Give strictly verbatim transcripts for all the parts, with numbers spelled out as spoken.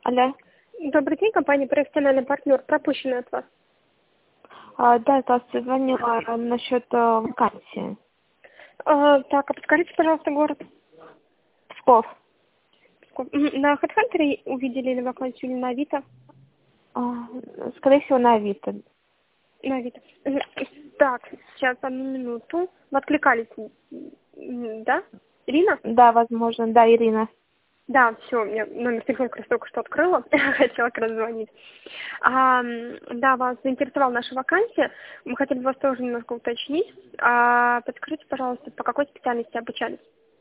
Алло. Добрый день, компания «Профессиональный партнер». Пропущенный от вас. А, да, здравствуйте. Звонила а, насчет а, вакансии. А, так, а подскажите, пожалуйста, город. Псков. Псков. Мгм. На HeadHunter увидели или вакансию, или на Авито? А, скорее всего, на Авито. На Авито. Мгм. Так, сейчас, одну минуту. Вы откликались, м, да? Ирина? Да, возможно. Да, Ирина. Да, все, я номер телефона как раз только что открыла, хотела как раз звонить. А, м, да, вас заинтересовала наша вакансия. Мы хотели бы вас тоже немножко уточнить. А, подскажите, пожалуйста, по какой специальности обучались?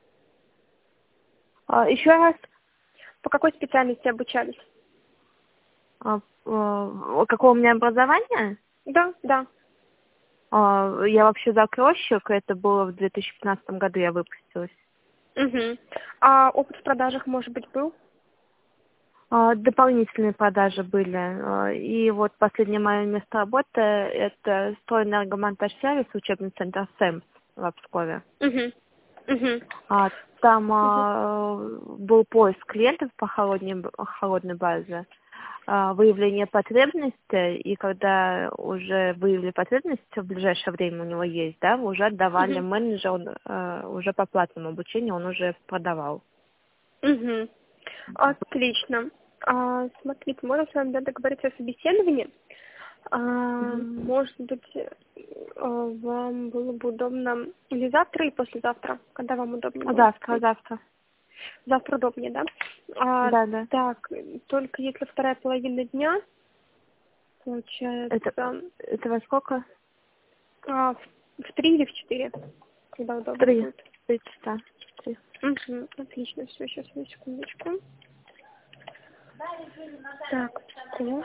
А, еще раз. По какой специальности обучались? А, а, какое у меня образование? Да, да. А, я вообще закройщик. Это было в две тысячи пятнадцатом году я выпустилась. Угу. А опыт в продажах, может быть, был? А, дополнительные продажи были. А, И вот последнее мое место работы — это стройэнергомонтаж сервис, учебный центр СЭМС в Пскове. Угу. Угу. А, там Угу. а, был поиск клиентов по холодной, б- холодной базе, а, выявление потребностей, и когда уже выявили потребности, в ближайшее время у него есть, да, уже отдавали Угу. менеджеру, он, а, уже по платному обучению он уже продавал. Угу. Отлично. А, смотрите, можно с вами да, договориться о собеседовании. А, Мгм. может быть, э, вам было бы удобно или завтра, и послезавтра, когда вам удобнее будет? Завтра, завтра. Завтра удобнее, да? А, Да, да. так, только если вторая половина дня, Это, получается, это во сколько? а, в в три или в четыре, когда удобнее Три. будет. Три часа. Три. Угу, отлично, все, сейчас, одну секундочку. Так, Псков.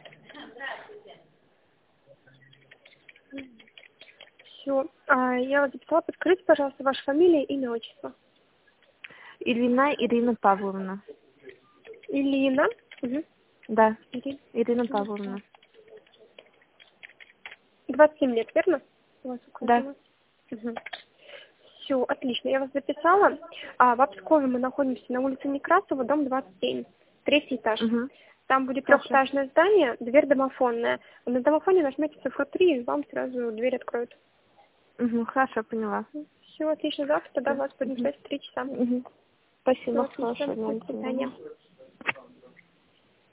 Все. А, я вас записала. Подскажите, пожалуйста, ваша фамилия, имя, отчество. Ирина Ирина Павловна. Илина. Угу. Да, Ирина. Ирина Павловна. двадцать семь лет, верно? У вас Да. указано. Угу. Все, отлично. Я вас записала. А, в Пскове мы находимся на улице Некрасова, дом двадцать семь. Третий этаж. Угу. Там будет Хорошо. трехэтажное здание, дверь домофонная. На домофоне нажмете цифру три, и вам сразу дверь откроют. Угу. Хорошо, поняла. Все, отлично. Завтра тогда Да. вас будем Угу. ждать в три часа. Угу. Все, Спасибо, отлично. хорошего До дня, до свидания. свидания.